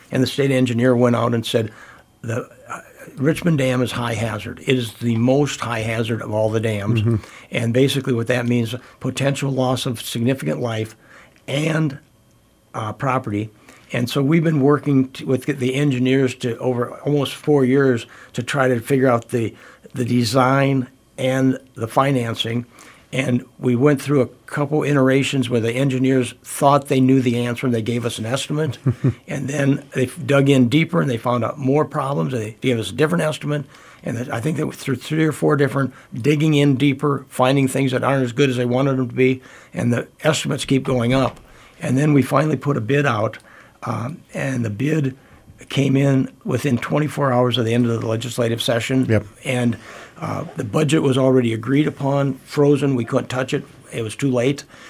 and the state engineer went out and said, the Richmond Dam is high hazard. It is the most high hazard of all the dams. And basically what that means, potential loss of significant life and property. And so we've been working with the engineers to over almost 4 years to try to figure out the design and the financing. And we went through a couple iterations where the engineers thought they knew the answer and they gave us an estimate. And then they dug in deeper and they found out more problems. And they gave us a different estimate. And I think that through 3 or 4 different digging in deeper, finding things that aren't as good as they wanted them to be, and the estimates keep going up. And then we finally put a bid out, and the bid came in within 24 hours of the end of the legislative session. Yep. And the budget was already agreed upon, frozen. We couldn't touch it. It was too late.